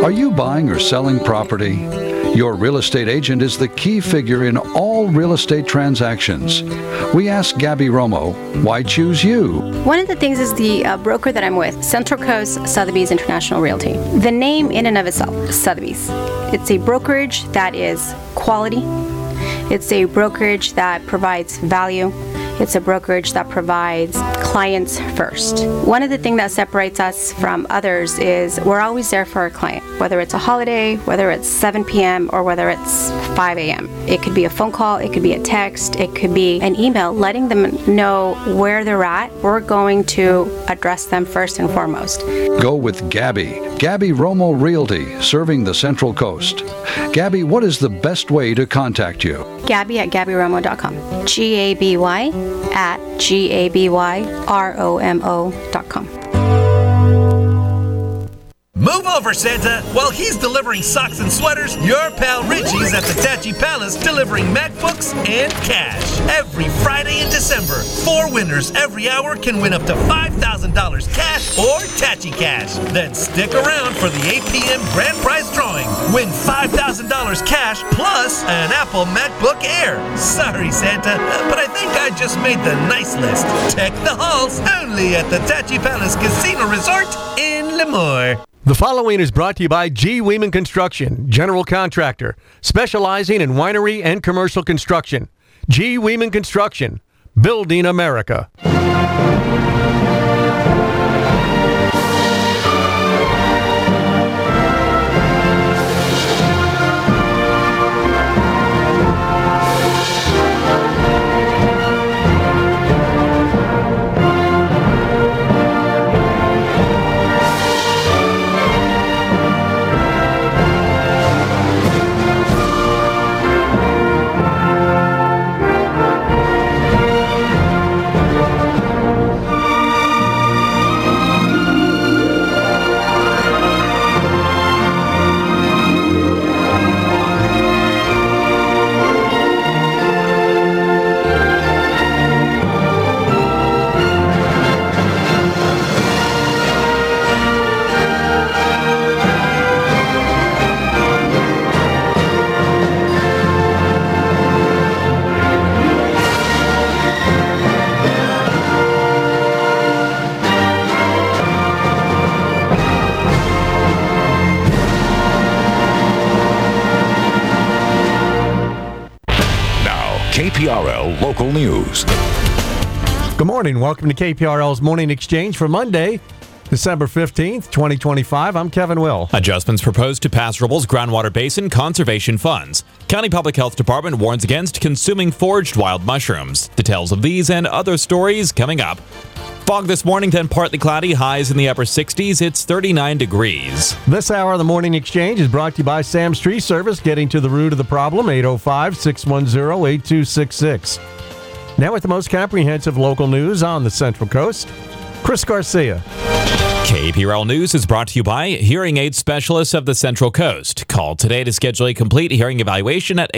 Are you buying or selling property? Your real estate agent is the key figure in all real estate transactions. We asked Gabby Romo, why choose you? One of the things is the broker that I'm with, Central Coast Sotheby's International Realty. The name in and of itself, Sotheby's. It's a brokerage that is quality. It's a brokerage that provides value. It's a brokerage that provides clients first. One of the things that separates us from others is we're always there for our client, whether it's a holiday, whether it's 7 p.m., or whether it's 5 a.m. It could be a phone call, it could be a text, it could be an email letting them know where they're at. We're going to address them first and foremost. Go with Gabby Romo Realty, serving the Central Coast. Gabby, what is the best way to contact you? Gabby at GabbyRomo.com. GABY@GABYROMO.com. Move over, Santa! While he's delivering socks and sweaters, your pal Richie's at the Tachi Palace delivering MacBooks and cash. Every Friday in December, 4 winners every hour can win up to $5,000 cash or Tachi Cash. Then stick around for the 8 p.m. grand prize drawing. Win $5,000 cash plus an Apple MacBook Air. Sorry, Santa, but I think I just made the nice list. Deck the halls only at the Tachi Palace Casino Resort in Lemoore. The following is brought to you by G. Weeman Construction, general contractor, specializing in winery and commercial construction. G. Weeman Construction, building America. KPRL Local News. Good morning. Welcome to KPRL's Morning Exchange for Monday, December 15th, 2025. I'm Kevin Will. Adjustments proposed to Pass Ribbles Groundwater Basin Conservation Funds. County Public Health Department warns against consuming foraged wild mushrooms. Details of these and other stories coming up. Fog this morning, then partly cloudy, highs in the upper 60s. It's 39 degrees. This hour of the Morning Exchange is brought to you by Sam's Tree Service, getting to the root of the problem, 805-610-8266. Now with the most comprehensive local news on the Central Coast, Chris Garcia. KPRL News is brought to you by Hearing Aid Specialists of the Central Coast. Call today to schedule a complete hearing evaluation at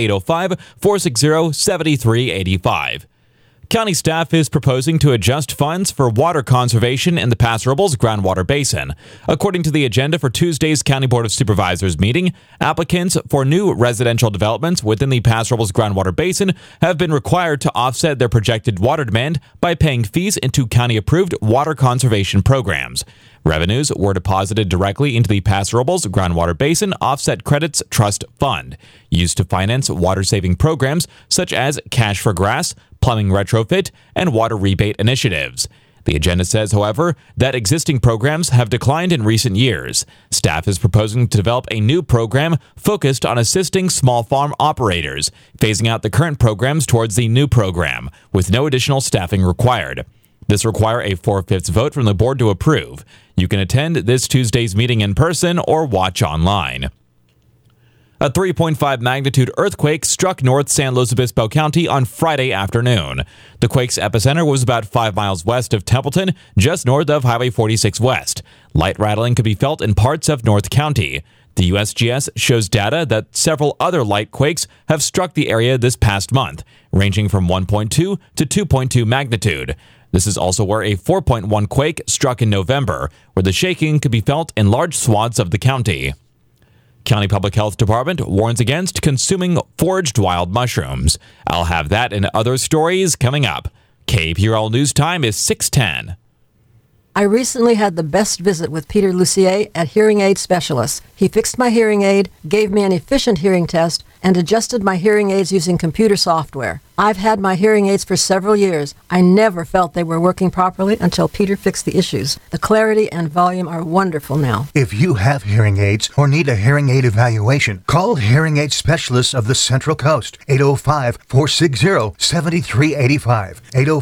805-460-7385. County staff is proposing to adjust funds for water conservation in the Pass Ribbles Groundwater Basin. According to the agenda for Tuesday's County Board of Supervisors meeting, applicants for new residential developments within the Pass Ribbles Groundwater Basin have been required to offset their projected water demand by paying fees into county-approved water conservation programs. Revenues were deposited directly into the Pass Ribbles Groundwater Basin Offset Credits Trust Fund, used to finance water-saving programs such as Cash for Grass, plumbing retrofit, and water rebate initiatives. The agenda says, however, that existing programs have declined in recent years. Staff is proposing to develop a new program focused on assisting small farm operators, phasing out the current programs towards the new program, with no additional staffing required. This requires a 4/5 vote from the board to approve. You can attend this Tuesday's meeting in person or watch online. A 3.5 magnitude earthquake struck North San Luis Obispo County on Friday afternoon. The quake's epicenter was about 5 miles west of Templeton, just north of Highway 46 West. Light rattling could be felt in parts of North County. The USGS shows data that several other light quakes have struck the area this past month, ranging from 1.2 to 2.2 magnitude. This is also where a 4.1 quake struck in November, where the shaking could be felt in large swaths of the county. County Public Health Department warns against consuming foraged wild mushrooms. I'll have that and other stories coming up. KPRL News Time is 6:10. I recently had the best visit with Peter Lucier at Hearing Aid Specialists. He fixed my hearing aid, gave me an efficient hearing test, and adjusted my hearing aids using computer software. I've had my hearing aids for several years. I never felt they were working properly until Peter fixed the issues. The clarity and volume are wonderful now. If you have hearing aids or need a hearing aid evaluation, call Hearing Aid Specialists of the Central Coast, 805-460-7385,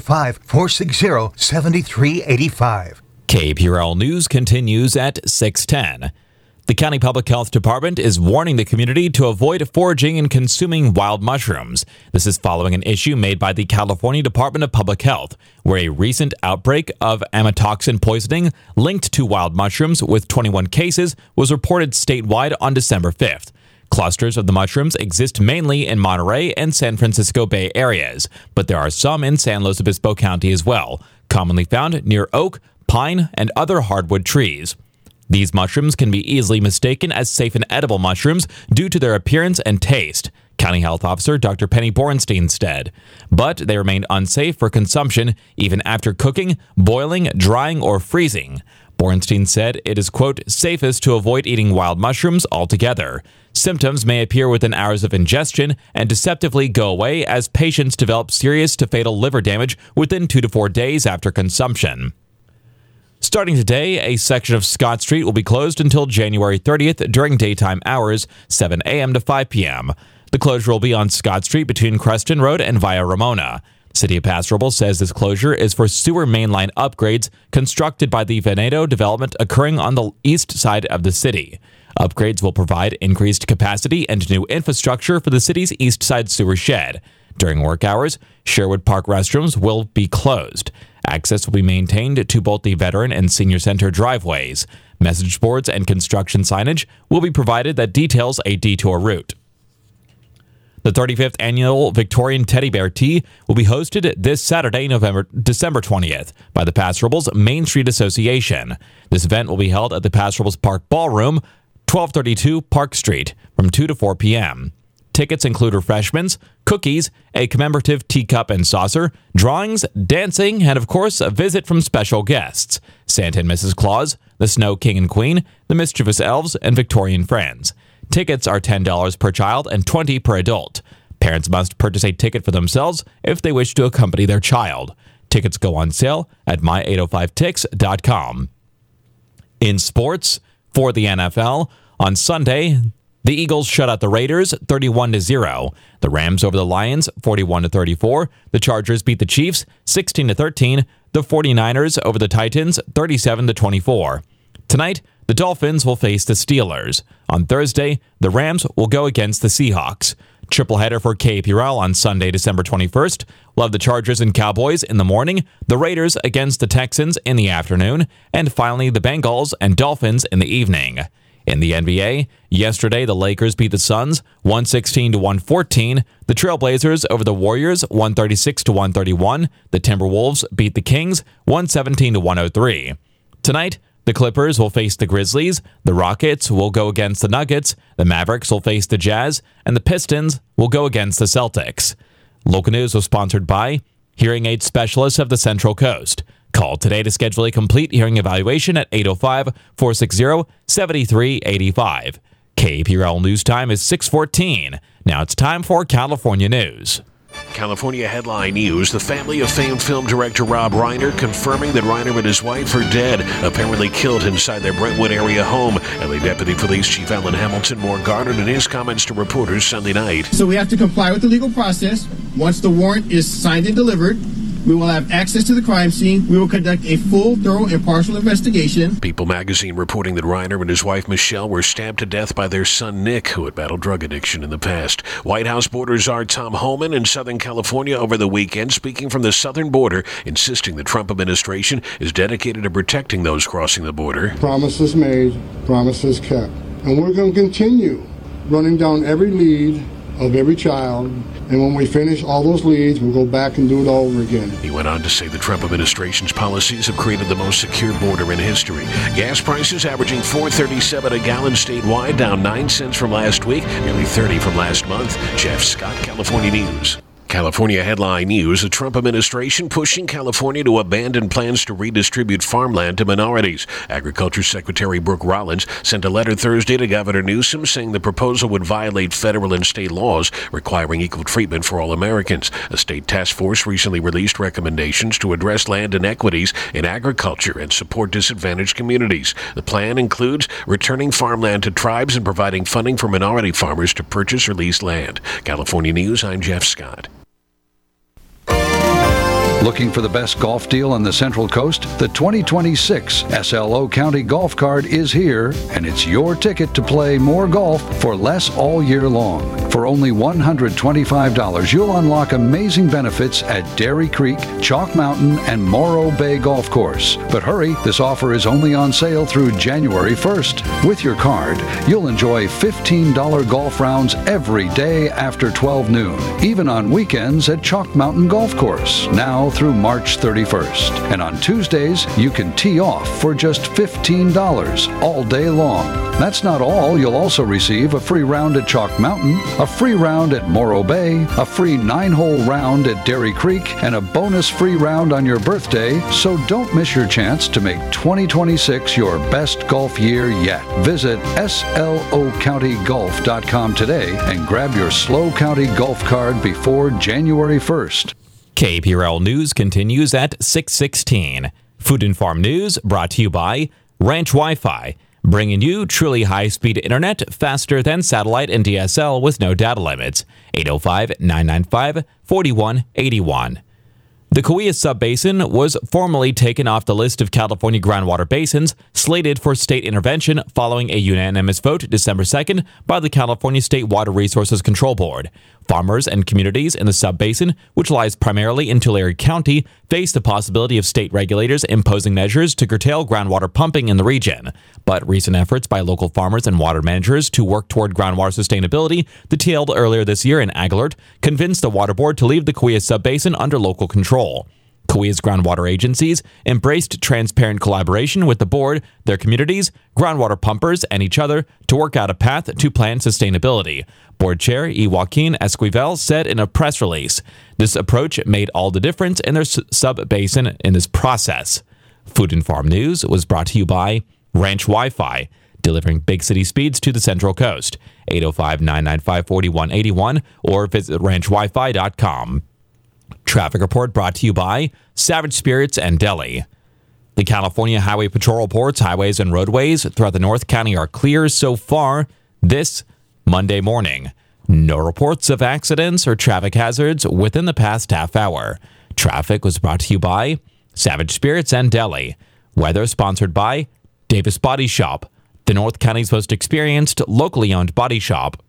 805-460-7385. KPRL News continues at 6:10. The County Public Health Department is warning the community to avoid foraging and consuming wild mushrooms. This is following an issue made by the California Department of Public Health, where a recent outbreak of amatoxin poisoning linked to wild mushrooms with 21 cases was reported statewide on December 5th. Clusters of the mushrooms exist mainly in Monterey and San Francisco Bay areas, but there are some in San Luis Obispo County as well, commonly found near oak, pine, and other hardwood trees. These mushrooms can be easily mistaken as safe and edible mushrooms due to their appearance and taste, County Health Officer Dr. Penny Borenstein said. But they remain unsafe for consumption even after cooking, boiling, drying, or freezing. Borenstein said it is, quote, safest to avoid eating wild mushrooms altogether. Symptoms may appear within hours of ingestion and deceptively go away as patients develop serious to fatal liver damage within 2 to 4 days after consumption. Starting today, a section of Scott Street will be closed until January 30th during daytime hours, 7 a.m. to 5 p.m. The closure will be on Scott Street between Creston Road and Via Ramona. City of Paso Robles says this closure is for sewer mainline upgrades constructed by the Veneto development occurring on the east side of the city. Upgrades will provide increased capacity and new infrastructure for the city's east side sewer shed. During work hours, Sherwood Park restrooms will be closed. Access will be maintained to both the Veteran and Senior Center driveways. Message boards and construction signage will be provided that details a detour route. The 35th Annual Victorian Teddy Bear Tea will be hosted this Saturday, December 20th, by the Paso Robles Main Street Association. This event will be held at the Paso Robles Park Ballroom, 1232 Park Street, from 2 to 4 p.m. Tickets include refreshments, cookies, a commemorative teacup and saucer, drawings, dancing, and of course, a visit from special guests: Santa and Mrs. Claus, the Snow King and Queen, the Mischievous Elves, and Victorian Friends. Tickets are $10 per child and $20 per adult. Parents must purchase a ticket for themselves if they wish to accompany their child. Tickets go on sale at my805tix.com. In sports, for the NFL, on Sunday, the Eagles shut out the Raiders 31-0. The Rams over the Lions 41-34. The Chargers beat the Chiefs 16-13. The 49ers over the Titans 37-24. Tonight, the Dolphins will face the Steelers. On Thursday, the Rams will go against the Seahawks. Triple header for KPRL on Sunday, December 21st. We'll have the Chargers and Cowboys in the morning, the Raiders against the Texans in the afternoon, and finally the Bengals and Dolphins in the evening. In the NBA, yesterday the Lakers beat the Suns 116-114, the Trailblazers over the Warriors 136-131, the Timberwolves beat the Kings 117-103. Tonight, the Clippers will face the Grizzlies, the Rockets will go against the Nuggets, the Mavericks will face the Jazz, and the Pistons will go against the Celtics. Local news was sponsored by Hearing Aid Specialists of the Central Coast. Call today to schedule a complete hearing evaluation at 805-460-7385. KPRL News Time is 6:14. Now it's time for California News. California headline news: the family of famed film director Rob Reiner confirming that Reiner and his wife are dead, apparently killed inside their Brentwood area home. LA Deputy Police Chief Alan Hamilton more garnered in his comments to reporters Sunday night. So we have to comply with the legal process. Once the warrant is signed and delivered, we will have access to the crime scene. We will conduct a full, thorough, impartial investigation. People magazine reporting that Reiner and his wife Michelle were stabbed to death by their son Nick, who had battled drug addiction in the past. White House border czar Tom Homan in Southern California over the weekend, speaking from the southern border, insisting the Trump administration is dedicated to protecting those crossing the border. Promises made, promises kept. And we're going to continue running down every lead of every child. And when we finish all those leads, we'll go back and do it all over again. He went on to say the Trump administration's policies have created the most secure border in history. Gas prices averaging $4.37 a gallon statewide, down 9 cents from last week, nearly 30 from last month. Jeff Scott, California News. California headline news, the Trump administration pushing California to abandon plans to redistribute farmland to minorities. Agriculture Secretary Brooke Rollins sent a letter Thursday to Governor Newsom saying the proposal would violate federal and state laws requiring equal treatment for all Americans. A state task force recently released recommendations to address land inequities in agriculture and support disadvantaged communities. The plan includes returning farmland to tribes and providing funding for minority farmers to purchase or lease land. California News, I'm Jeff Scott. Looking for the best golf deal on the Central Coast? The 2026 SLO County Golf Card is here, and it's your ticket to play more golf for less all year long. For only $125, you'll unlock amazing benefits at Dairy Creek, Chalk Mountain, and Morro Bay Golf Course. But hurry, this offer is only on sale through January 1st. With your card, you'll enjoy $15 golf rounds every day after 12 noon, even on weekends at Chalk Mountain Golf Course. Now through March 31st. And on Tuesdays, you can tee off for just $15 all day long. That's not all. You'll also receive a free round at Chalk Mountain, a free round at Morro Bay, a free 9-hole round at Dairy Creek, and a bonus free round on your birthday, so don't miss your chance to make 2026 your best golf year yet. Visit slocountygolf.com today and grab your SLO County Golf Card before January 1st. KPRL News continues at 6:16. Food and Farm News brought to you by Ranch Wi-Fi, bringing you truly high-speed internet faster than satellite and DSL with no data limits. 805-995-4181. The Cahuilla Subbasin was formally taken off the list of California groundwater basins slated for state intervention following a unanimous vote December 2nd by the California State Water Resources Control Board. Farmers and communities in the subbasin, which lies primarily in Tulare County, face the possibility of state regulators imposing measures to curtail groundwater pumping in the region. But recent efforts by local farmers and water managers to work toward groundwater sustainability, detailed earlier this year in AgAlert, convinced the Water Board to leave the Cahuilla Subbasin under local control. Cahuilla's groundwater agencies embraced transparent collaboration with the board, their communities, groundwater pumpers, and each other to work out a path to plan sustainability. Board Chair E. Joaquin Esquivel said in a press release, "This approach made all the difference in their sub-basin in this process." Food and Farm News was brought to you by Ranch Wi-Fi, delivering big city speeds to the Central Coast. 805-995-4181 or visit ranchwifi.com. Traffic report brought to you by Savage Spirits and Deli. The California Highway Patrol reports highways and roadways throughout the North County are clear so far this Monday morning. No reports of accidents or traffic hazards within the past half hour. Traffic was brought to you by Savage Spirits and Deli. Weather sponsored by Davis Body Shop, the North County's most experienced locally owned body shop.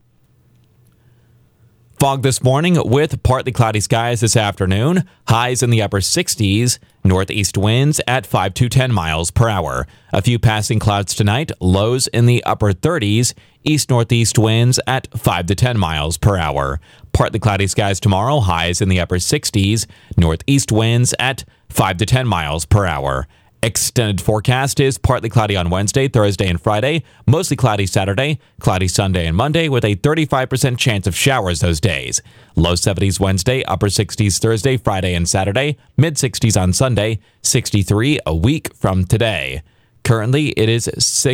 Fog this morning with partly cloudy skies this afternoon. Highs in the upper 60s. Northeast winds at 5 to 10 miles per hour. A few passing clouds tonight. Lows in the upper 30s. East-northeast winds at 5 to 10 miles per hour. Partly cloudy skies tomorrow. Highs in the upper 60s. Northeast winds at 5 to 10 miles per hour. Extended forecast is partly cloudy on Wednesday, Thursday, and Friday, mostly cloudy Saturday, cloudy Sunday and Monday with a 35% chance of showers those days. Low 70s Wednesday, upper 60s Thursday, Friday, and Saturday, mid 60s on Sunday, 63 a week from today. Currently, it is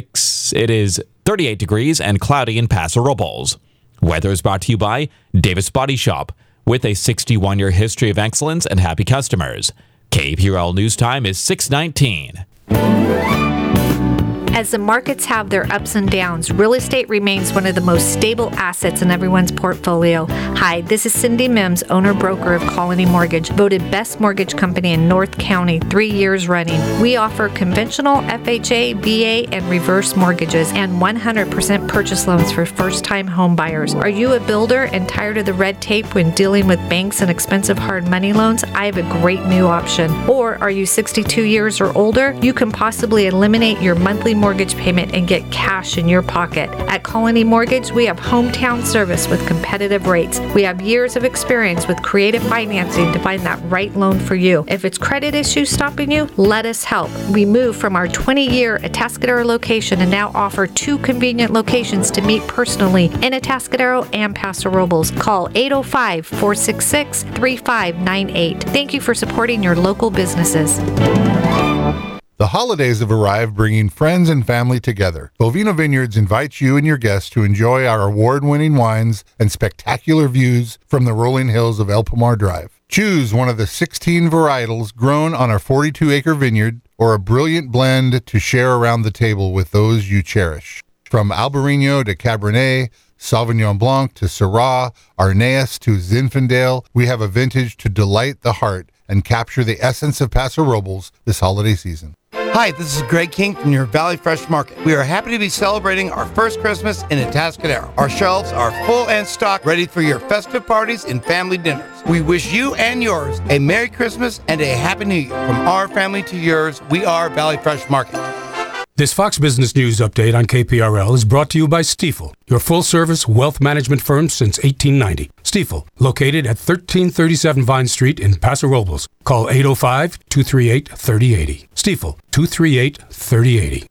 38 degrees and cloudy in Paso Robles. Weather is brought to you by Davis Body Shop, with a 61-year history of excellence and happy customers. KPRL News Time is 6:19. As the markets have their ups and downs, real estate remains one of the most stable assets in everyone's portfolio. Hi, this is Cindy Mims, owner-broker of Colony Mortgage, voted best mortgage company in North County 3 years running. We offer conventional FHA, VA, and reverse mortgages and 100% purchase loans for first-time home buyers. Are you a builder and tired of the red tape when dealing with banks and expensive hard money loans? I have a great new option. Or are you 62 years or older? You can possibly eliminate your monthly mortgage mortgage payment and get cash in your pocket. At Colony Mortgage, we have hometown service with competitive rates. We have years of experience with creative financing to find that right loan for you. If it's credit issues stopping you, let us help. We moved from our 20-year Atascadero location and now offer 2 convenient locations to meet personally in Atascadero and Paso Robles. Call 805-466-3598. Thank you for supporting your local businesses. The holidays have arrived, bringing friends and family together. Bovino Vineyards invites you and your guests to enjoy our award-winning wines and spectacular views from the rolling hills of El Pomar Drive. Choose one of the 16 varietals grown on our 42-acre vineyard, or a brilliant blend to share around the table with those you cherish. From Albarino to Cabernet, Sauvignon Blanc to Syrah, Arneus to Zinfandel, we have a vintage to delight the heart and capture the essence of Paso Robles this holiday season. Hi, this is Greg King from your Valley Fresh Market. We are happy to be celebrating our first Christmas in Atascadero. Our shelves are full and stocked, ready for your festive parties and family dinners. We wish you and yours a Merry Christmas and a Happy New Year. From our family to yours, we are Valley Fresh Market. This Fox Business News update on KPRL is brought to you by Stifel, your full-service wealth management firm since 1890. Stifel, located at 1337 Vine Street in Paso Robles. Call 805-238-3080. Stifel, 238-3080.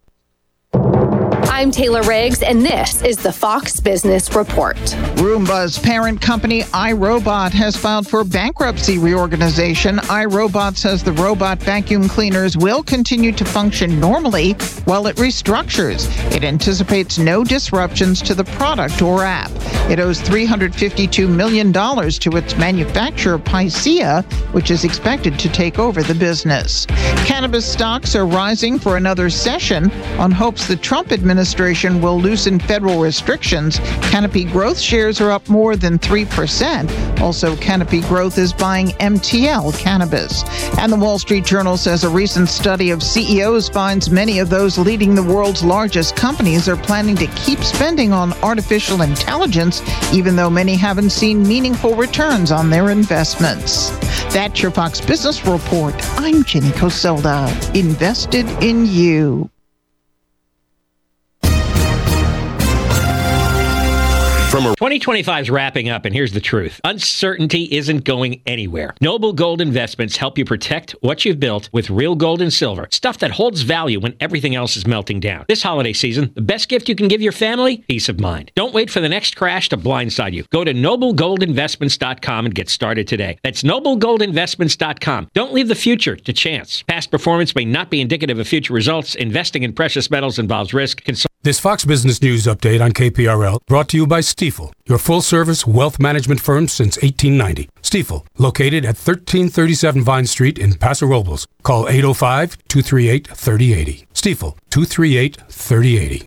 I'm Taylor Riggs, and this is the Fox Business Report. Roomba's parent company, iRobot, has filed for bankruptcy reorganization. iRobot says the robot vacuum cleaners will continue to function normally while it restructures. It anticipates no disruptions to the product or app. It owes $352 million to its manufacturer, Picea, which is expected to take over the business. Cannabis stocks are rising for another session on hopes the Trump administration will loosen federal restrictions. Canopy Growth shares are up more than 3%. Also, Canopy Growth is buying MTL Cannabis. And the Wall Street Journal says a recent study of CEOs finds many of those leading the world's largest companies are planning to keep spending on artificial intelligence, even though many haven't seen meaningful returns on their investments. That's your Fox Business Report. I'm Jenny Coselda. Invested in you. 2025 is wrapping up, and here's the truth. Uncertainty isn't going anywhere. Noble Gold Investments help you protect what you've built with real gold and silver, stuff that holds value when everything else is melting down. This holiday season, the best gift you can give your family? Peace of mind. Don't wait for the next crash to blindside you. Go to noblegoldinvestments.com and get started today. That's noblegoldinvestments.com. Don't leave the future to chance. Past performance may not be indicative of future results. Investing in precious metals involves risk. This Fox Business News update on KPRL brought to you by Stifel, your full-service wealth management firm since 1890. Stifel, located at 1337 Vine Street in Paso Robles. Call 805-238-3080. Stifel, 238-3080.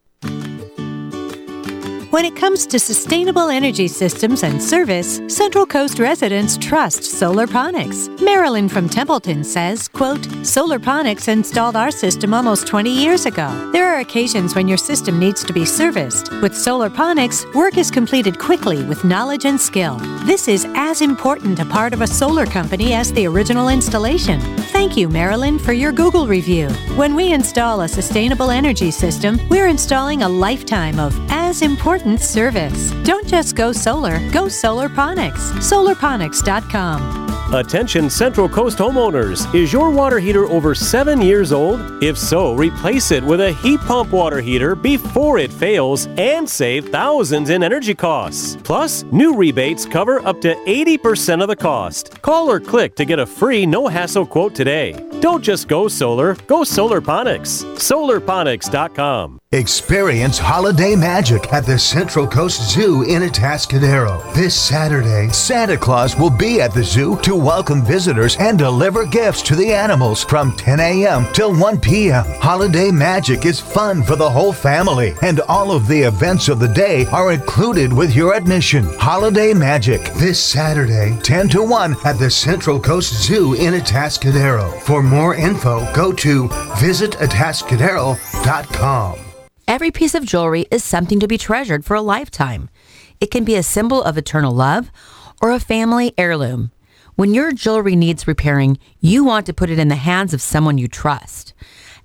When it comes to sustainable energy systems and service, Central Coast residents trust Solarponics. Marilyn from Templeton says, quote, Solarponics installed our system almost 20 years ago. There are occasions when your system needs to be serviced. With Solarponics, work is completed quickly with knowledge and skill. This is as important a part of a solar company as the original installation. Thank you, Marilyn, for your Google review. When we install a sustainable energy system, we're installing a lifetime of as important service. Don't just go solar, go Solarponics. Solarponics.com. Attention Central Coast homeowners. Is your water heater over 7 years old? If so, replace it with a heat pump water heater before it fails and save thousands in energy costs. Plus, new rebates cover up to 80% of the cost. Call or click to get a free no-hassle quote today. Don't just go solar, go Solarponics. Solarponics.com. Experience holiday magic at the Central Coast Zoo in Atascadero. This Saturday, Santa Claus will be at the zoo to welcome visitors and deliver gifts to the animals from 10 a.m. till 1 p.m. Holiday magic is fun for the whole family, and all of the events of the day are included with your admission. Holiday magic this Saturday, 10 to 1 at the Central Coast Zoo in Atascadero. For more info, go to visitatascadero.com. Every piece of jewelry is something to be treasured for a lifetime. It can be a symbol of eternal love or a family heirloom. When your jewelry needs repairing, you want to put it in the hands of someone you trust.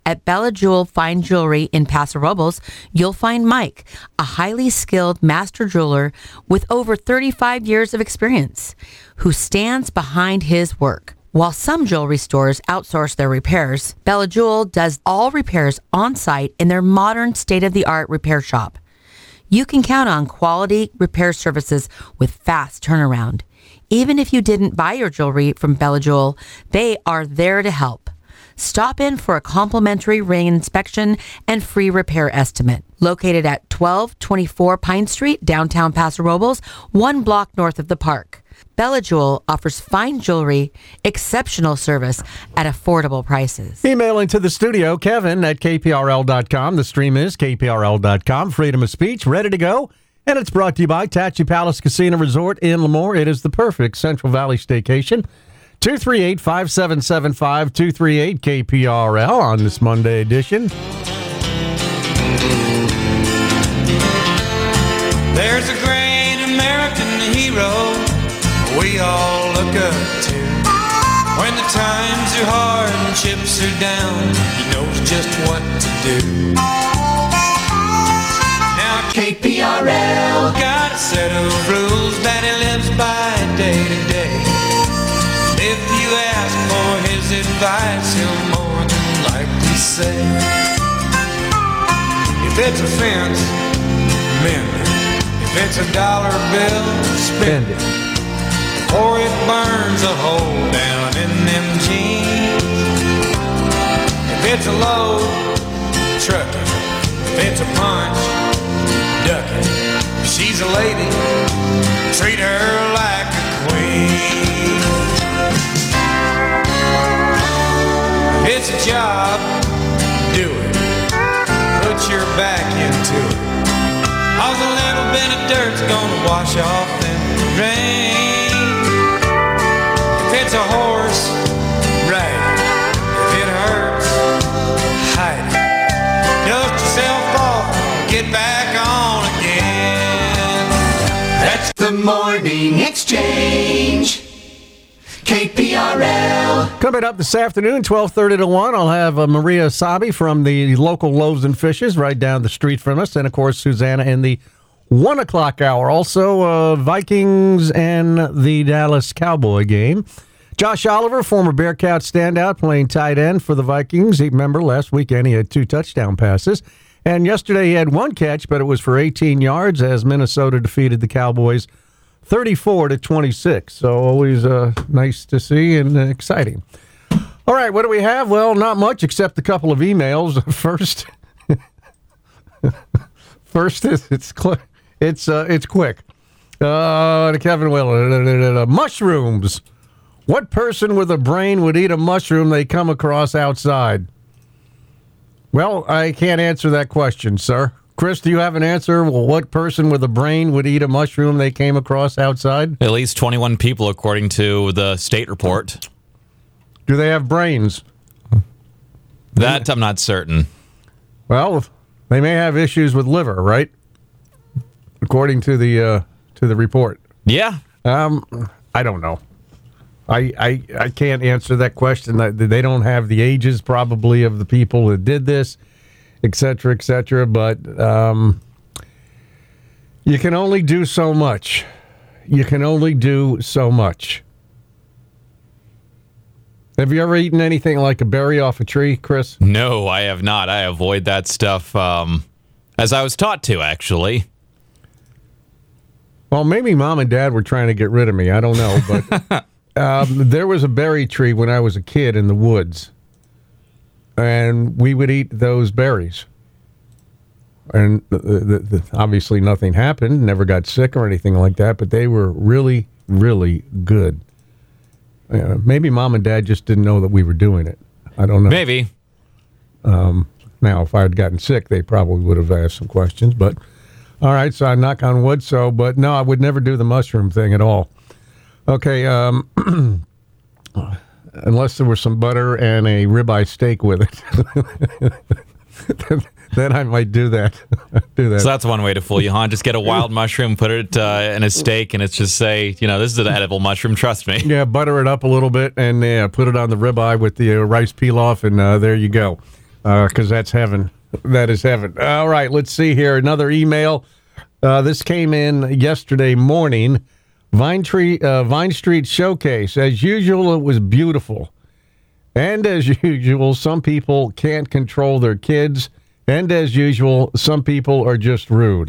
At Bella Jewel Fine Jewelry in Paso Robles, you'll find Mike, a highly skilled master jeweler with over 35 years of experience, who stands behind his work. While some jewelry stores outsource their repairs, Bella Jewel does all repairs on site in their modern state-of-the-art repair shop. You can count on quality repair services with fast turnaround. Even if you didn't buy your jewelry from Bella Jewel, they are there to help. Stop in for a complimentary ring inspection and free repair estimate. Located at 1224 Pine Street, downtown Paso Robles, 1 block north of the park. Bella Jewel offers fine jewelry, exceptional service at affordable prices. Email into the studio, Kevin at kprl.com. The stream is kprl.com. Freedom of speech, ready to go. And it's brought to you by Tachi Palace Casino Resort in Lemoore. It is the perfect Central Valley staycation. 238-5775, 238 KPRL on this Monday edition. There's a great American hero we all look up to. When the times are hard and chips are down, he knows just what to do. Now KPRL got a set of rules that he lives by day to day. If you ask for his advice, he'll more than likely say, if it's a fence, mend it. If it's $1 bill, spend it. Or it burns a hole down in them jeans. If it's a load, truck it. If it's a punch, duck it. If she's a lady, treat her like a queen. If it's a job, do it. Put your back into it. 'Cause a little bit of dirt's gonna wash off in the rain. If it's a horse, ride it. If it hurts, hide it. Dust yourself off, get back on again. That's the Morning Exchange. KPRL. Coming up this afternoon, 12:30 to 1, I'll have Maria Sabi from the local Loaves and Fishes right down the street from us. And, of course, Susanna in the 1 o'clock hour. Also, Vikings and the Dallas Cowboy game. Josh Oliver, former Bearcat standout, playing tight end for the Vikings. Remember, last weekend he had 2 touchdown passes. And yesterday he had 1 catch, but it was for 18 yards as Minnesota defeated the Cowboys 34-26. So always nice to see and exciting. All right, what do we have? Well, not much except a couple of emails. First, it's quick. To Kevin Wheeler, mushrooms. What person with a brain would eat a mushroom they come across outside? Well, I can't answer that question, sir. Chris, do you have an answer? Well, what person with a brain would eat a mushroom they came across outside? At least 21 people, according to the state report. Do they have brains? That I'm not certain. Well, they may have issues with liver, right? According to the report. Yeah. I don't know. I can't answer that question. They don't have the ages probably of the people that did this, et cetera, but you can only do so much. Have you ever eaten anything like a berry off a tree, Chris? No, I have not. I avoid that stuff as I was taught to, actually. Well, maybe Mom and Dad were trying to get rid of me. I don't know, but there was a berry tree when I was a kid in the woods, and we would eat those berries. And obviously nothing happened, never got sick or anything like that, but they were really, really good. Maybe Mom and Dad just didn't know that we were doing it. I don't know. Maybe. Now, if I had gotten sick, they probably would have asked some questions, but all right, so I knock on wood, but no, I would never do the mushroom thing at all. Okay, unless there was some butter and a ribeye steak with it. Then I might do that. So that's one way to fool you, huh? Just get a wild mushroom, put it in a steak, and it's just say, this is an edible mushroom, trust me. Yeah, butter it up a little bit, and put it on the ribeye with the rice pilaf, and there you go. because that's heaven. That is heaven. All right, let's see here. Another email. This came in yesterday morning. Vine Street Showcase. As usual, it was beautiful. And as usual, some people can't control their kids. And as usual, some people are just rude.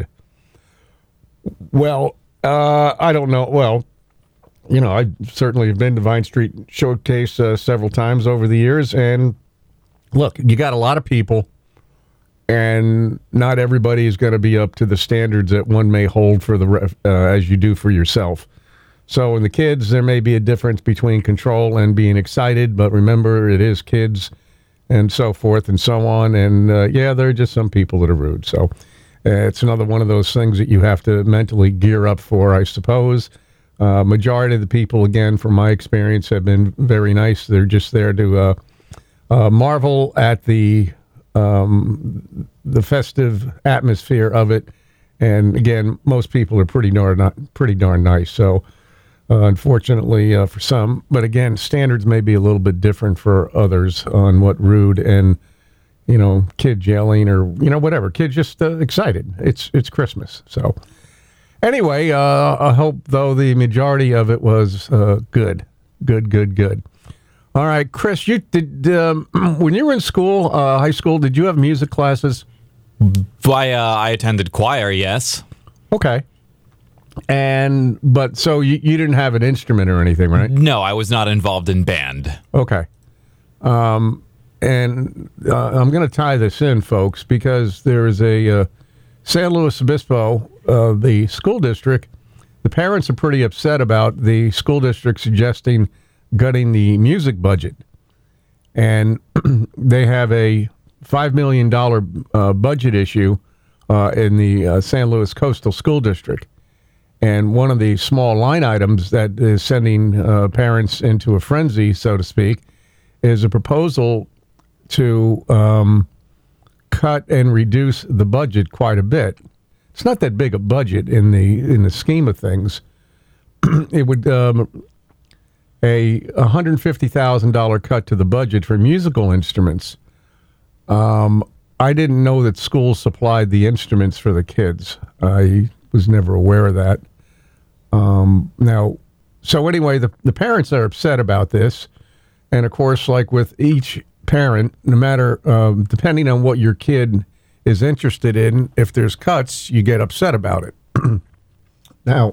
Well, I don't know. Well, you know, I certainly have been to Vine Street Showcase several times over the years. And look, you got a lot of people, and not everybody is going to be up to the standards that one may hold for as you do for yourself. So in the kids, there may be a difference between control and being excited, but remember, it is kids and so forth and so on. And yeah, there are just some people that are rude. So it's another one of those things that you have to mentally gear up for, I suppose. Majority of the people, again, from my experience, have been very nice. They're just there to marvel at the festive atmosphere of it. And again, most people are pretty darn nice. So unfortunately for some, but again, standards may be a little bit different for others on what rude and, you know, kid yelling or, you know, whatever. Kids just excited. It's Christmas. So anyway, I hope, though, the majority of it was good. All right, Chris, you did when you were in school, high school, did you have music classes? I attended choir, yes. Okay. But so you didn't have an instrument or anything, right? No, I was not involved in band. Okay. And I'm going to tie this in, folks, because there is a San Luis Obispo, the school district. The parents are pretty upset about the school district suggesting gutting the music budget. And they have a $5 million budget issue in the San Luis Coastal School District. And one of the small line items that is sending parents into a frenzy, so to speak, is a proposal to cut and reduce the budget quite a bit. It's not that big a budget in the scheme of things. It would a $150,000 cut to the budget for musical instruments. I didn't know that schools supplied the instruments for the kids. I was never aware of that. So anyway, the parents are upset about this. And of course, like with each parent, no matter, depending on what your kid is interested in, if there's cuts, you get upset about it. Now,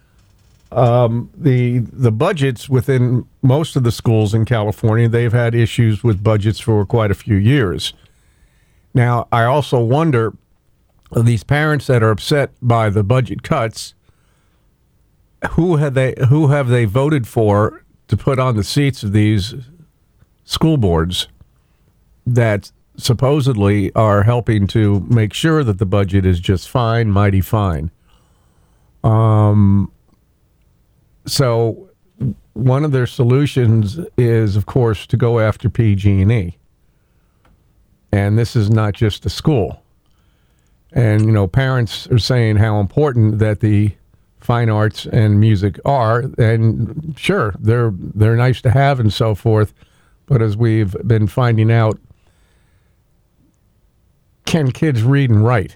the budgets within most of the schools in California, they've had issues with budgets for quite a few years. Now, I also wonder, these parents that are upset by the budget cuts, who have they voted for to put on the seats of these school boards that supposedly are helping to make sure that the budget is just fine, mighty fine. So one of their solutions is, of course, to go after PG&E. And this is not just a school. And, you know, parents are saying how important that the fine arts and music are. And sure, they're nice to have and so forth. But as we've been finding out, can kids read and write?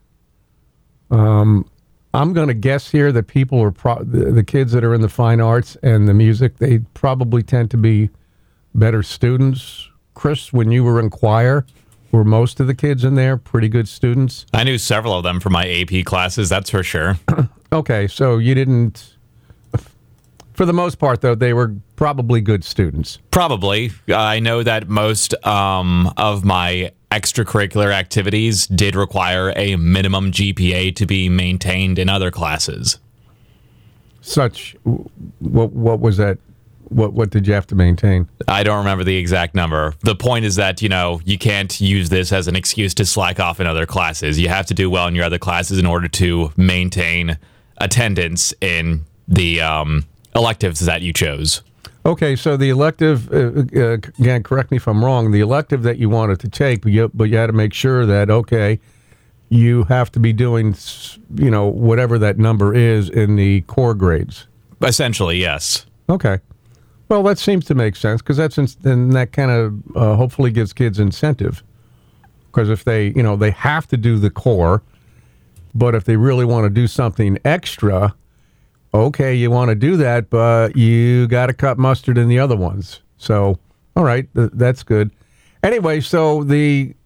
I'm going to guess here that people are the kids that are in the fine arts and the music, they probably tend to be better students. Chris, when you were in choir, were most of the kids in there pretty good students? I knew several of them from my AP classes, that's for sure. Okay, so you didn't... For the most part, though, they were probably good students. Probably. I know that most of my extracurricular activities did require a minimum GPA to be maintained in other classes. What was that? What did you have to maintain? I don't remember the exact number. The point is that, you know, you can't use this as an excuse to slack off in other classes. You have to do well in your other classes in order to maintain attendance in the electives that you chose. Okay, so the elective, again, correct me if I'm wrong, the elective that you wanted to take, but you had to make sure that, okay, you have to be doing, you know, whatever that number is in the core grades. Essentially, yes. Okay. Well, that seems to make sense, because that kind of hopefully gives kids incentive. Because if they have to do the core, but if they really want to do something extra, okay, you want to do that, but you got to cut mustard in the other ones. So, all right, that's good. Anyway, so this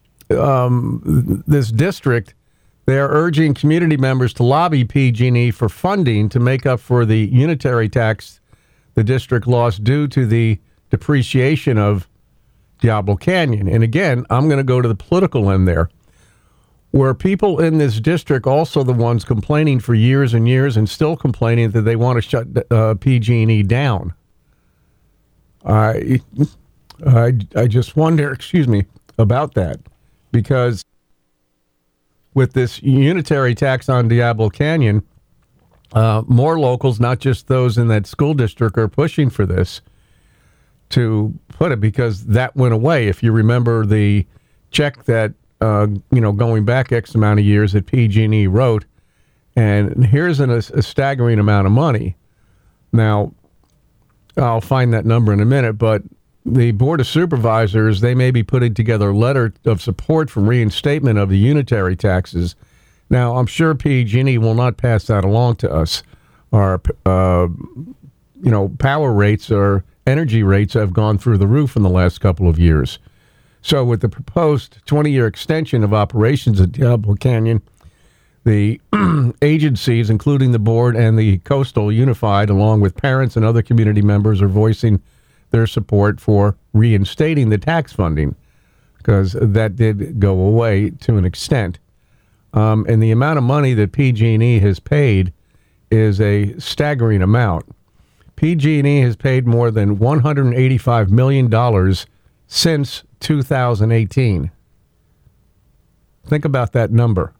district, they are urging community members to lobby PG&E for funding to make up for the unitary tax the district lost due to the depreciation of Diablo Canyon. And again, I'm going to go to the political end there. Were people in this district also the ones complaining for years and years and still complaining that they want to shut PG&E down? I just wonder, about that, because with this unitary tax on Diablo Canyon, more locals, not just those in that school district, are pushing for this to put it, because that went away. If you remember the check that going back X amount of years that PG&E wrote, and here's a staggering amount of money. Now, I'll find that number in a minute, but the Board of Supervisors, they may be putting together a letter of support for reinstatement of the unitary taxes. Now, I'm sure PG&E will not pass that along to us. Our, power rates or energy rates have gone through the roof in the last couple of years. So with the proposed 20-year extension of operations at Diablo Canyon, the agencies, including the board and the Coastal Unified, along with parents and other community members, are voicing their support for reinstating the tax funding, because that did go away to an extent. And the amount of money that PG&E has paid is a staggering amount. PG&E has paid more than $185 million since 2018. Think about that number.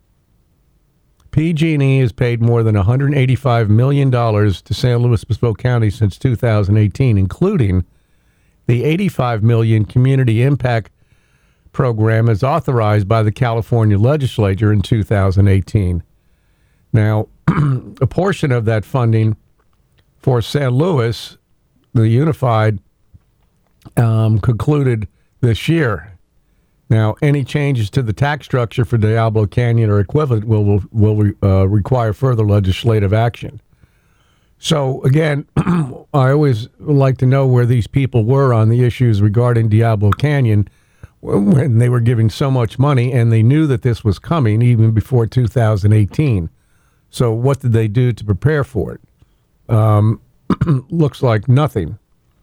PG&E has paid more than $185 million to San Luis Obispo County since 2018, including the $85 million Community Impact Program as authorized by the California legislature in 2018. Now, a portion of that funding for San Luis, the Unified, concluded this year. Now, any changes to the tax structure for Diablo Canyon or equivalent will require further legislative action. So, again, I always like to know where these people were on the issues regarding Diablo Canyon when they were giving so much money, and they knew that this was coming even before 2018. So what did they do to prepare for it? Looks like nothing.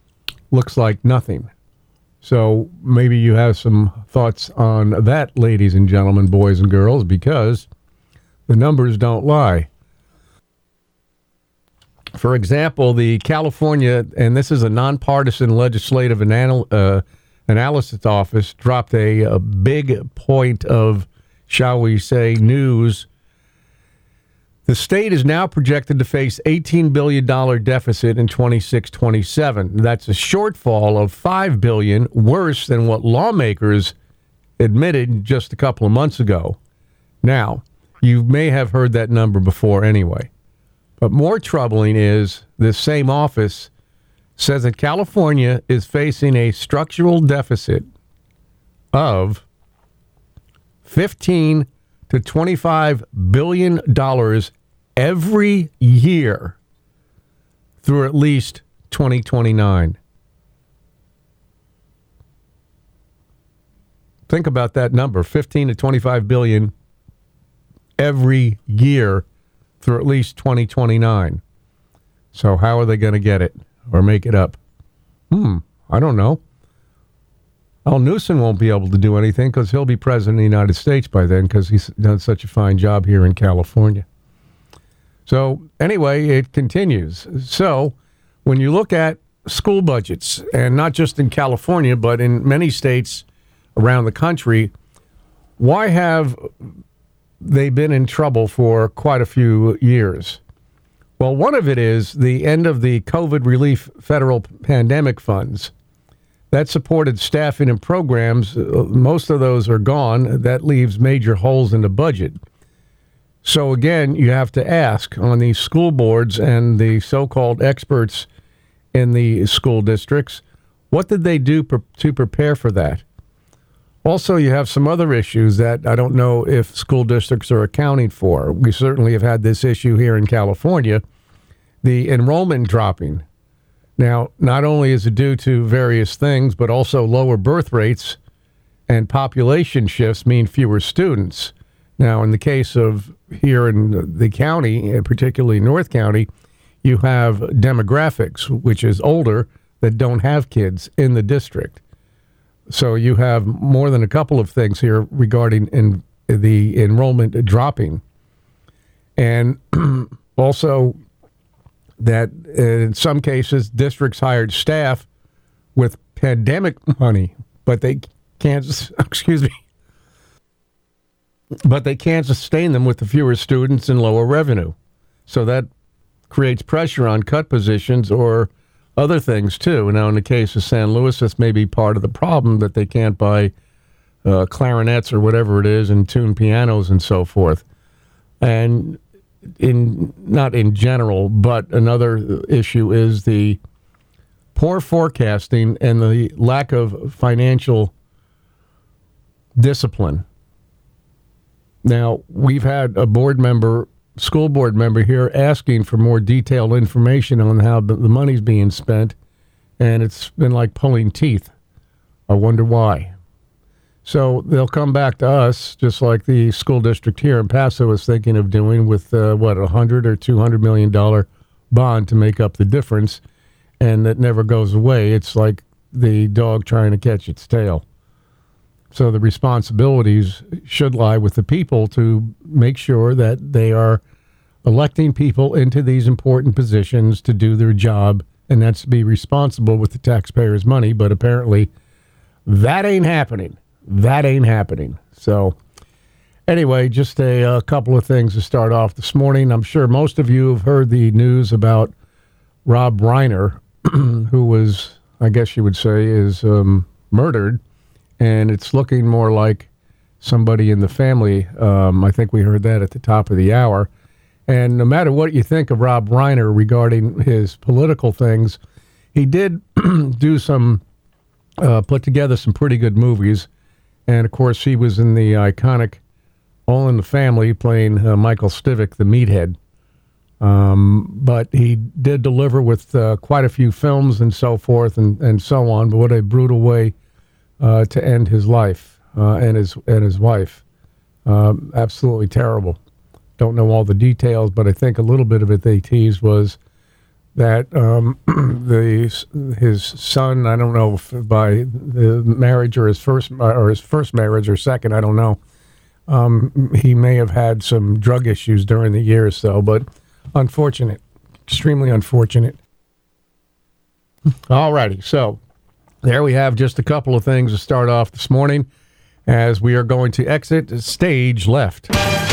So maybe you have some thoughts on that, ladies and gentlemen, boys and girls, because the numbers don't lie. For example, the California, and this is a nonpartisan legislative analysis office, dropped a big point of, shall we say, news. The state is now projected to face $18 billion deficit in 26-27. That's a shortfall of $5 billion, worse than what lawmakers admitted just a couple of months ago. Now, you may have heard that number before anyway. But more troubling is this same office says that California is facing a structural deficit of $15 to $25 billion every year through at least 2029. Think about that number, 15 to 25 billion every year through at least 2029. So how are they going to get it or make it up? I don't know. Al Newsom won't be able to do anything because he'll be president of the United States by then, because he's done such a fine job here in California. So anyway, it continues. So when you look at school budgets, and not just in California, but in many states around the country, why have they been in trouble for quite a few years? Well, one of it is the end of the COVID relief federal pandemic funds. That supported staffing and programs. Most of those are gone. That leaves major holes in the budget. So again, you have to ask on these school boards and the so-called experts in the school districts, what did they do to prepare for that? Also, you have some other issues that I don't know if school districts are accounting for. We certainly have had this issue here in California, the enrollment dropping. Now, not only is it due to various things, but also lower birth rates and population shifts mean fewer students. Now, in the case of here in the county, particularly North County, you have demographics, which is older, that don't have kids in the district. So you have more than a couple of things here regarding the enrollment dropping. And also that in some cases, districts hired staff with pandemic money, but they can't, but they can't sustain them with the fewer students and lower revenue. So that creates pressure on cut positions or other things too. Now, in the case of San Luis, this may be part of the problem, that they can't buy clarinets or whatever it is and tune pianos and so forth. And not in general, but another issue is the poor forecasting and the lack of financial discipline. Now, we've had a school board member here asking for more detailed information on how the money's being spent, and it's been like pulling teeth. I wonder why. So they'll come back to us, just like the school district here in Paso is thinking of doing with, $100 or $200 million bond to make up the difference, and that never goes away. It's like the dog trying to catch its tail. So the responsibilities should lie with the people to make sure that they are electing people into these important positions to do their job, and that's to be responsible with the taxpayers' money. But apparently that ain't happening. That ain't happening. So anyway, just a couple of things to start off this morning. I'm sure most of you have heard the news about Rob Reiner, who was, I guess you would say, is murdered. And it's looking more like somebody in the family. I think we heard that at the top of the hour. And no matter what you think of Rob Reiner regarding his political things, he did put together some pretty good movies. And, of course, he was in the iconic All in the Family playing Michael Stivic, the meathead. But he did deliver with quite a few films and so forth and so on. But what a brutal way to end his life and his wife. Absolutely terrible. Don't know all the details, but I think a little bit of it they teased was that his son, I don't know if by the marriage or his first marriage or second, I don't know. He may have had some drug issues during the year or so, but unfortunate, extremely unfortunate. All righty, so there we have just a couple of things to start off this morning as we are going to exit stage left.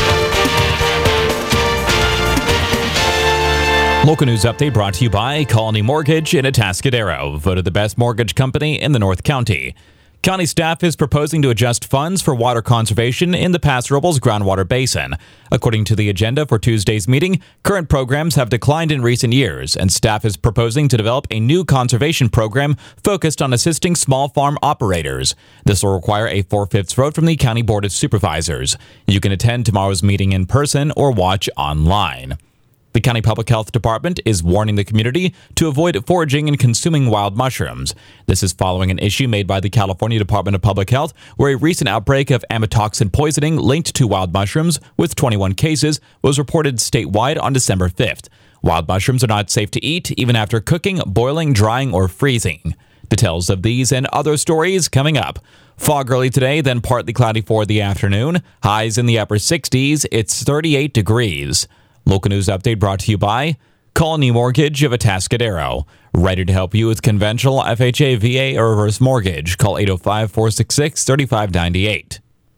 Local news update brought to you by Colony Mortgage in Atascadero, voted the best mortgage company in the North County. County staff is proposing to adjust funds for water conservation in the Paso Robles groundwater basin. According to the agenda for Tuesday's meeting, current programs have declined in recent years, and staff is proposing to develop a new conservation program focused on assisting small farm operators. This will require a 4/5 vote from the County Board of Supervisors. You can attend tomorrow's meeting in person or watch online. The County Public Health Department is warning the community to avoid foraging and consuming wild mushrooms. This is following an issue made by the California Department of Public Health, where a recent outbreak of amatoxin poisoning linked to wild mushrooms, with 21 cases, was reported statewide on December 5th. Wild mushrooms are not safe to eat, even after cooking, boiling, drying, or freezing. Details of these and other stories coming up. Fog early today, then partly cloudy for the afternoon. Highs in the upper 60s. It's 38 degrees. Local news update brought to you by Colony Mortgage of Atascadero. Ready to help you with conventional, FHA, VA, or reverse mortgage. Call 805-466-3598.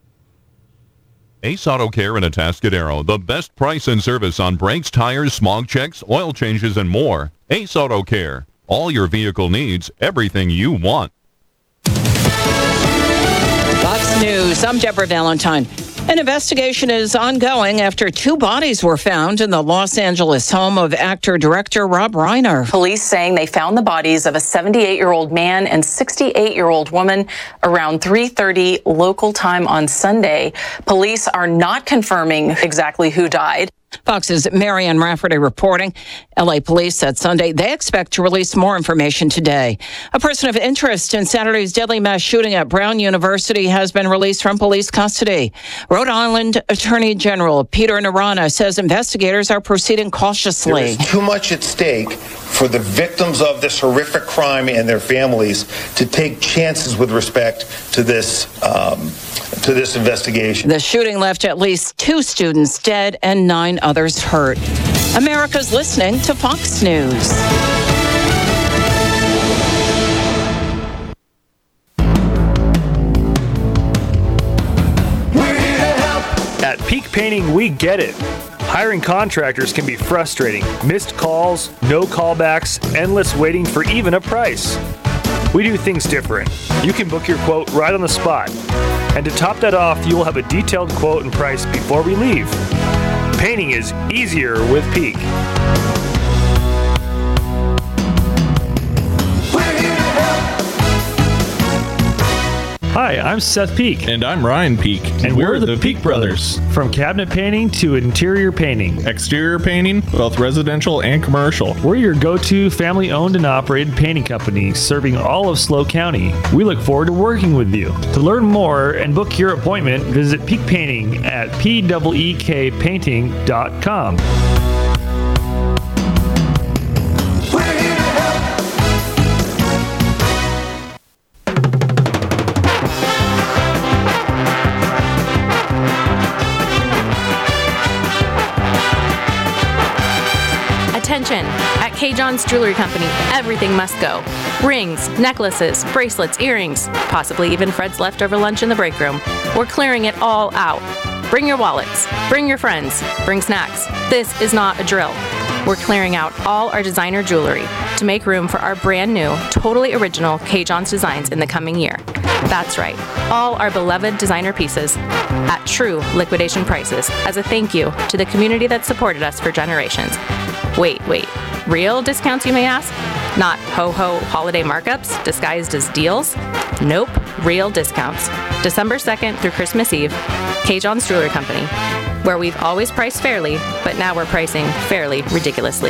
Ace Auto Care in Atascadero. The best price and service on brakes, tires, smog checks, oil changes, and more. Ace Auto Care. All your vehicle needs, everything you want. Fox News. I'm Deborah Valentine. An investigation is ongoing after 2 bodies were found in the Los Angeles home of actor-director Rob Reiner. Police saying they found the bodies of a 78-year-old man and 68-year-old woman around 3:30 local time on Sunday. Police are not confirming exactly who died. Fox's Marianne Rafferty reporting. LA police said Sunday they expect to release more information today. A person of interest in Saturday's deadly mass shooting at Brown University has been released from police custody. Rhode Island Attorney General Peter Narana says investigators are proceeding cautiously. There is too much at stake for the victims of this horrific crime and their families to take chances with respect to this investigation. The shooting left at least 2 students dead and 9 others hurt. America's listening to Fox News. At Peak Painting, we get it. Hiring contractors can be frustrating. Missed calls, no callbacks, endless waiting for even a price. We do things different. You can book your quote right on the spot. And to top that off, you will have a detailed quote and price before we leave. Painting is easier with Peak. Hi, I'm Seth Peak. And I'm Ryan Peak. And we're the Peak Brothers. From cabinet painting to interior painting. Exterior painting, both residential and commercial. We're your go-to family-owned and operated painting company serving all of SLO County. We look forward to working with you. To learn more and book your appointment, visit Peak Painting at peekpainting.com. Attention! At K. John's Jewelry Company, everything must go. Rings, necklaces, bracelets, earrings, possibly even Fred's leftover lunch in the break room. We're clearing it all out. Bring your wallets. Bring your friends. Bring snacks. This is not a drill. We're clearing out all our designer jewelry to make room for our brand new, totally original K. John's designs in the coming year. That's right, all our beloved designer pieces at true liquidation prices as a thank you to the community that supported us for generations. Wait, real discounts, you may ask? Not ho-ho holiday markups disguised as deals? Nope, real discounts. December 2nd through Christmas Eve, K. John's Jewelry Company, where we've always priced fairly, but now we're pricing fairly ridiculously.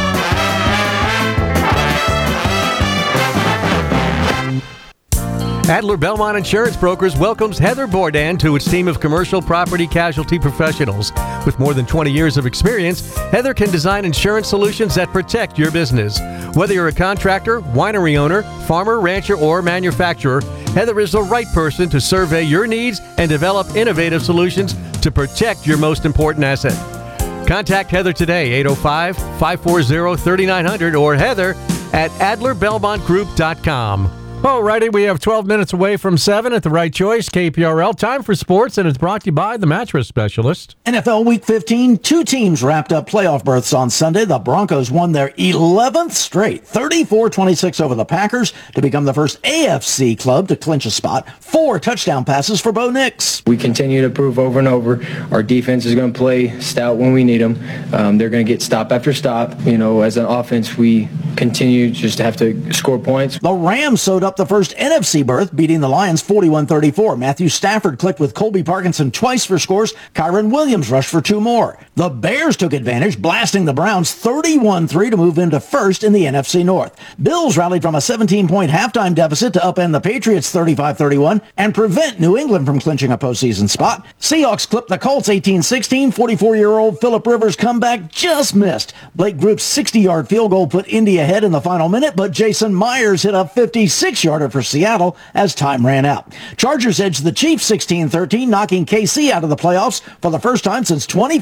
Adler Belmont Insurance Brokers welcomes Heather Bourdain to its team of commercial property casualty professionals. With more than 20 years of experience, Heather can design insurance solutions that protect your business. Whether you're a contractor, winery owner, farmer, rancher, or manufacturer, Heather is the right person to survey your needs and develop innovative solutions to protect your most important asset. Contact Heather today, 805-540-3900 or Heather at AdlerBelmontGroup.com. Alrighty, we have 12 minutes away from 7 at The Right Choice, KPRL. Time for sports, and it's brought to you by the Mattress Specialist. NFL Week 15, 2 teams wrapped up playoff berths on Sunday. The Broncos won their 11th straight, 34-26 over the Packers to become the first AFC club to clinch a spot. 4 touchdown passes for Bo Nix. We continue to prove over and over our defense is going to play stout when we need them. They're going to get stop after stop. You know, as an offense, we continue just to have to score points. The Rams sewed up the first NFC berth, beating the Lions 41-34. Matthew Stafford clicked with Colby Parkinson twice for scores. Kyron Williams rushed for 2 more. The Bears took advantage, blasting the Browns 31-3 to move into first in the NFC North. Bills rallied from a 17-point halftime deficit to upend the Patriots 35-31 and prevent New England from clinching a postseason spot. Seahawks clipped the Colts 18-16. 44-year-old Phillip Rivers' comeback just missed. Blake Group's 60-yard field goal put Indy ahead in the final minute, but Jason Myers hit a 56-yarder for Seattle as time ran out. Chargers edged the Chiefs 16-13, knocking KC out of the playoffs for the first time since 2014.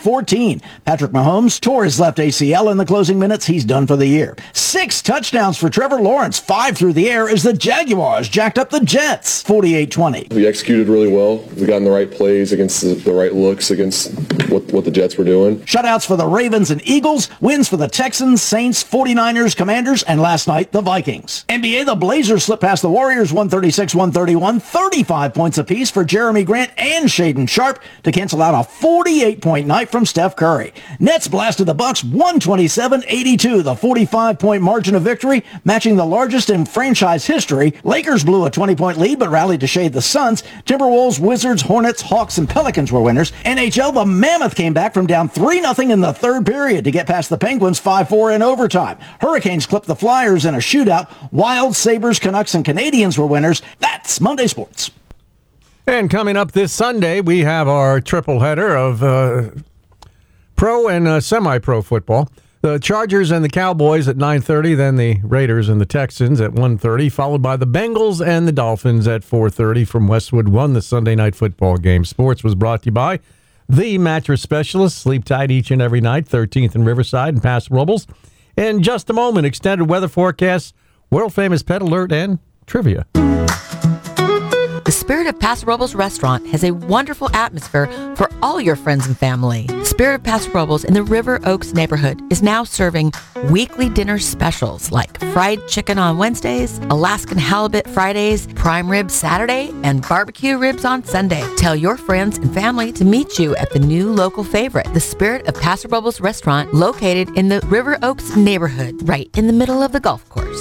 14. Patrick Mahomes tore his left ACL in the closing minutes. He's done for the year. 6 touchdowns for Trevor Lawrence, 5 through the air as the Jaguars jacked up the Jets, 48-20. We executed really well. We got in the right plays against the right looks against what the Jets were doing. Shutouts for the Ravens and Eagles, wins for the Texans, Saints, 49ers, Commanders, and last night, the Vikings. NBA, the Blazers slipped past the Warriors 136-131, 35 points apiece for Jeremy Grant and Shaedon Sharpe to cancel out a 48-point night from Steph Curry. Nets blasted the Bucks 127-82, the 45-point margin of victory, matching the largest in franchise history. Lakers blew a 20-point lead but rallied to shade the Suns. Timberwolves, Wizards, Hornets, Hawks, and Pelicans were winners. NHL, the Mammoth came back from down 3-0 in the third period to get past the Penguins 5-4 in overtime. Hurricanes clipped the Flyers in a shootout. Wild, Sabres, Canucks, and Canadians were winners. That's Monday Sports. And coming up this Sunday, we have our triple header of pro and semi-pro football. The Chargers and the Cowboys at 9:30, then the Raiders and the Texans at 1:30, followed by the Bengals and the Dolphins at 4:30 from Westwood One, the Sunday night football game. Sports was brought to you by The Mattress Specialist. Sleep tight each and every night, 13th and Riverside and Paso Robles. In just a moment, extended weather forecasts, world-famous pet alert, and trivia. The Spirit of Paso Robles restaurant has a wonderful atmosphere for all your friends and family. Spirit of Paso Robles in the River Oaks neighborhood is now serving weekly dinner specials like fried chicken on Wednesdays, Alaskan halibut Fridays, prime rib Saturday, and barbecue ribs on Sunday. Tell your friends and family to meet you at the new local favorite, the Spirit of Paso Robles restaurant, located in the River Oaks neighborhood, right in the middle of the golf course.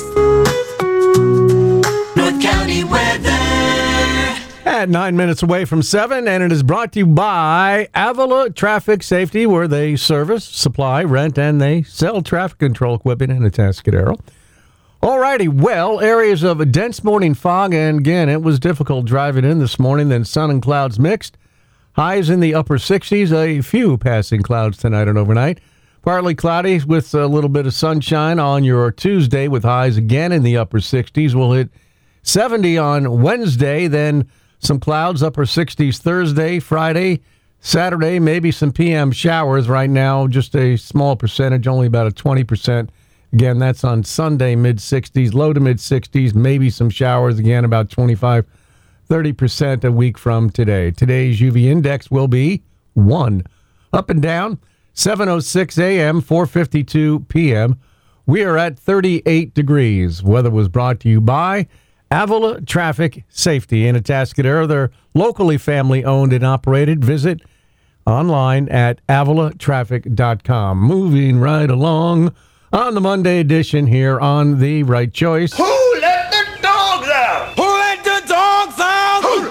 North County weather. At 9 minutes away from 7, and it is brought to you by Avila Traffic Safety, where they service, supply, rent, and they sell traffic control equipment in Atascadero. All righty, well, areas of a dense morning fog, and again, it was difficult driving in this morning, then sun and clouds mixed. Highs in the upper 60s, a few passing clouds tonight and overnight. Partly cloudy with a little bit of sunshine on your Tuesday, with highs again in the upper 60s. We'll hit 70 on Wednesday, then some clouds, upper 60s Thursday, Friday, Saturday, maybe some PM showers. Right now, just a small percentage, only about a 20%. Again, that's on Sunday, mid-60s, low to mid-60s, maybe some showers. Again, about 25, 30% a week from today. Today's UV index will be 1. Up and down, 7:06 a.m., 4:52 p.m. We are at 38 degrees. Weather was brought to you by Avila Traffic Safety in Atascadero. They're locally family-owned and operated. Visit online at avilatraffic.com. Moving right along on the Monday edition here on The Right Choice. Who let the dogs out? Who let the dogs out? Who?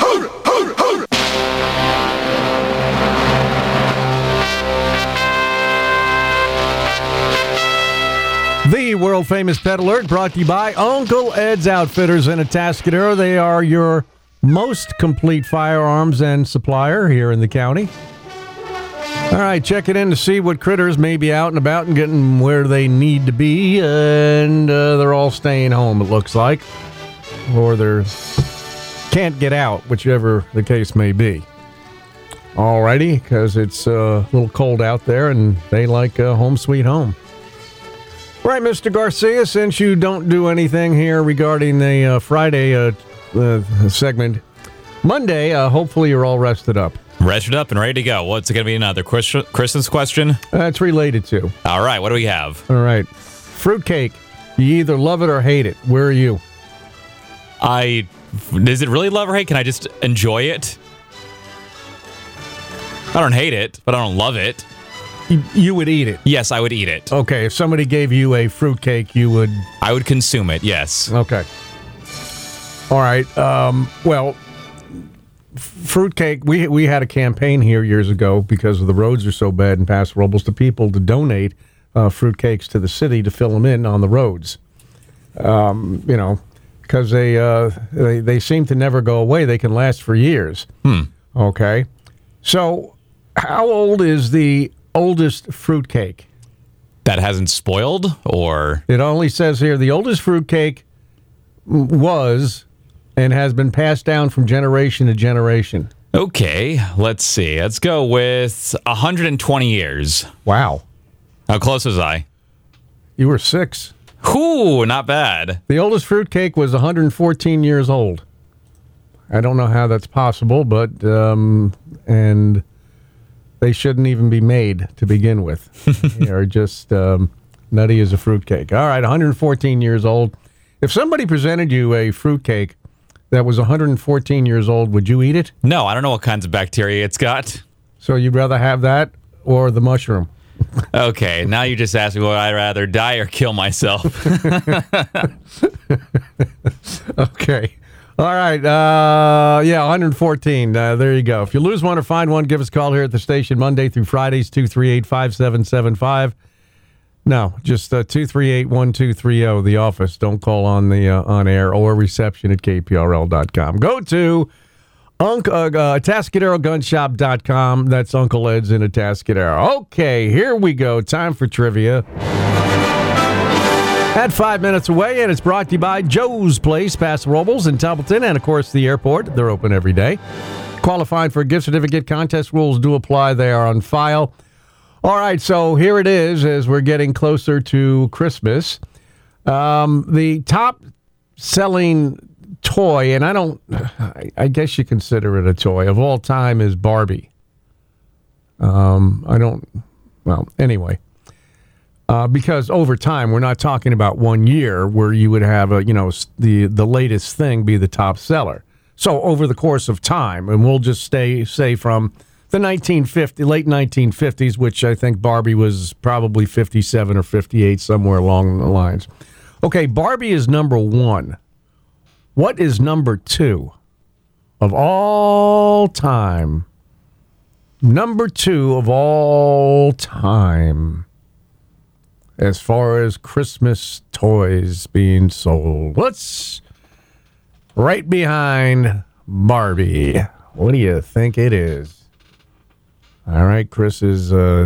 The world-famous Pet Alert brought to you by Uncle Ed's Outfitters in Atascadero. They are your most complete firearms and supplier here in the county. All right, check it in to see what critters may be out and about and getting where they need to be. And they're all staying home, it looks like. Or they can't get out, whichever the case may be. All righty, because it's a little cold out there and they like home sweet home. Right, Mr. Garcia, since you don't do anything here regarding the Friday segment, Monday, hopefully you're all rested up. Rested up and ready to go. What's it going to be, another Christmas question? It's related to. All right, what do we have? All right. Fruitcake. You either love it or hate it. Where are you? Is it really love or hate? Can I just enjoy it? I don't hate it, but I don't love it. You would eat it? Yes, I would eat it. Okay, if somebody gave you a fruitcake, you would... I would consume it, yes. Okay. All right. Well, fruitcake, we had a campaign here years ago because the roads are so bad in Paso Robles to people to donate fruitcakes to the city to fill them in on the roads. Because they seem to never go away. They can last for years. Okay. So how old is the oldest fruitcake? That hasn't spoiled, or? It only says here the oldest fruitcake was and has been passed down from generation to generation. Okay, let's see. Let's go with 120 years. Wow. How close was I? You were 6. Ooh, not bad. The oldest fruitcake was 114 years old. I don't know how that's possible, but and they shouldn't even be made to begin with. They are just nutty as a fruitcake. All right, 114 years old. If somebody presented you a fruitcake that was 114 years old, would you eat it? No, I don't know what kinds of bacteria it's got. So you'd rather have that or the mushroom? Okay, now you just asked me would I rather die or kill myself. Okay. All right. 114. There you go. If you lose one or find one, give us a call here at the station Monday through Fridays, 238-5775. No, just 238-1230, the office. Don't call on the on air or reception at kprl.com. Go to AtascaderoGunshop.com. That's Uncle Ed's in Atascadero. Okay, here we go. Time for trivia. At 5 minutes away, and it's brought to you by Joe's Place, Paso Robles in Templeton, and, of course, the airport. They're open every day. Qualifying for a gift certificate. Contest rules do apply. They are on file. All right, so here it is as we're getting closer to Christmas. The top-selling toy, and I guess you consider it a toy, of all time is Barbie. Anyway. Because over time, we're not talking about 1 year where you would have the latest thing be the top seller. So over the course of time, and we'll just say from the late 1950s, which I think Barbie was probably 57 or 58, somewhere along the lines. Okay, Barbie is number 1. What is number 2 of all time? Number 2 of all time. As far as Christmas toys being sold. What's right behind Barbie? What do you think it is? All right, Chris is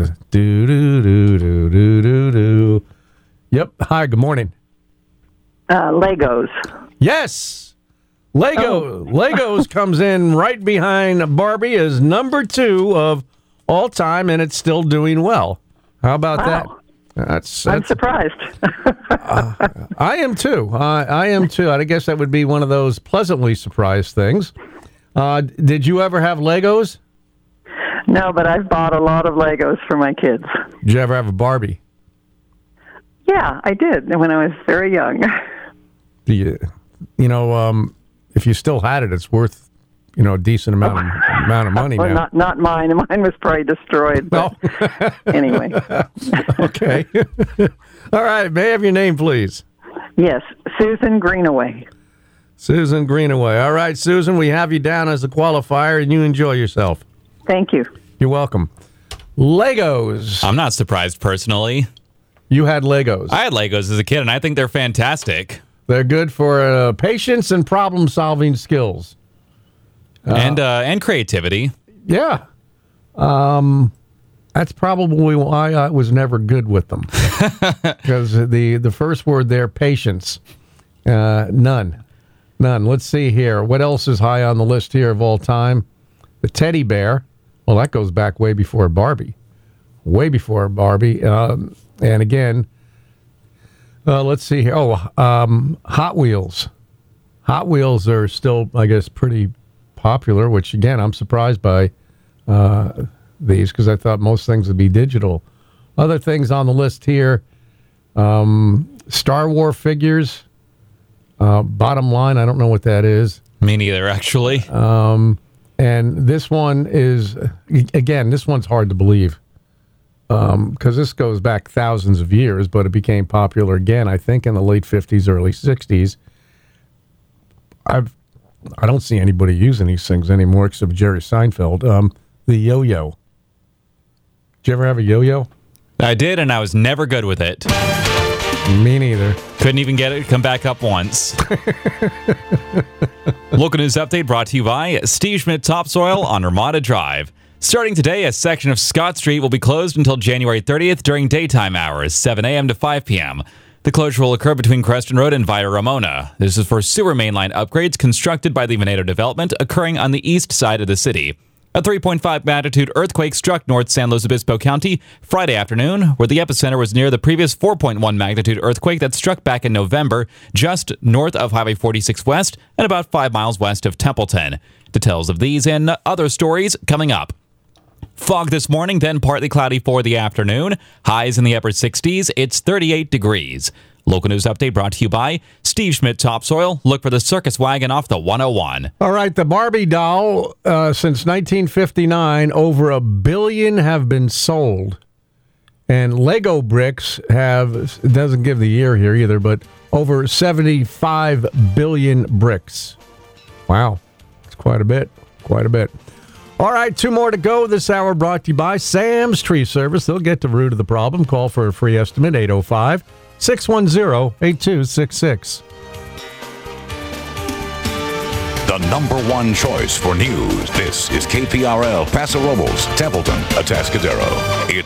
do. Yep. Hi, good morning. Legos. Yes. Legos comes in right behind Barbie as number 2 of all time, and it's still doing well. How about that? I'm surprised. I am too. I am too. I guess that would be one of those pleasantly surprised things. Did you ever have Legos? No, but I've bought a lot of Legos for my kids. Did you ever have a Barbie? Yeah, I did when I was very young. If you still had it, it's worth a decent amount of money well, now. Not mine. Mine was probably destroyed. But anyway. Okay. All right. May I have your name, please? Yes, Susan Greenaway. Susan Greenaway. All right, Susan, we have you down as a qualifier, and you enjoy yourself. Thank you. You're welcome. Legos. I'm not surprised personally. You had Legos. I had Legos as a kid, and I think they're fantastic. They're good for patience and problem-solving skills. And creativity. Yeah. That's probably why I was never good with them. Because the first word there, patience. None. Let's see here. What else is high on the list here of all time? The teddy bear. Well, that goes back way before Barbie. Way before Barbie. And again, let's see here. Hot Wheels. Hot Wheels are still, I guess, pretty popular, which, again, I'm surprised by these because I thought most things would be digital. Other things on the list here, Star Wars figures. Bottom line, I don't know what that is. Me neither, actually. And this one is, again, this one's hard to believe because this goes back thousands of years, but it became popular again, I think, in the late 50s, early 60s. I don't see anybody using these things anymore except Jerry Seinfeld. The yo-yo. Did you ever have a yo-yo? I did, and I was never good with it. Me neither. Couldn't even get it to come back up once. Local news update brought to you by Steve Schmidt Topsoil on Ramada Drive. Starting today, a section of Scott Street will be closed until January 30th during daytime hours, 7 a.m. to 5 p.m. The closure will occur between Creston Road and Via Ramona. This is for sewer mainline upgrades constructed by the Veneto Development occurring on the east side of the city. A 3.5 magnitude earthquake struck North San Luis Obispo County Friday afternoon, where the epicenter was near the previous 4.1 magnitude earthquake that struck back in November, just north of Highway 46 West and about 5 miles west of Templeton. Details of these and other stories coming up. Fog this morning, then partly cloudy for the afternoon. Highs in the upper 60s. It's 38 degrees. Local news update brought to you by Steve Schmidt Topsoil. Look for the circus wagon off the 101. All right, the Barbie doll, since 1959, over 1 billion have been sold. And Lego bricks have, it doesn't give the year here either, but over 75 billion bricks. Wow, it's quite a bit, quite a bit. All right, 2 more to go this hour, brought to you by Sam's Tree Service. They'll get to the root of the problem. Call for a free estimate, 805-610-8266. The number one choice for news. This is KPRL Paso Robles, Templeton, Atascadero.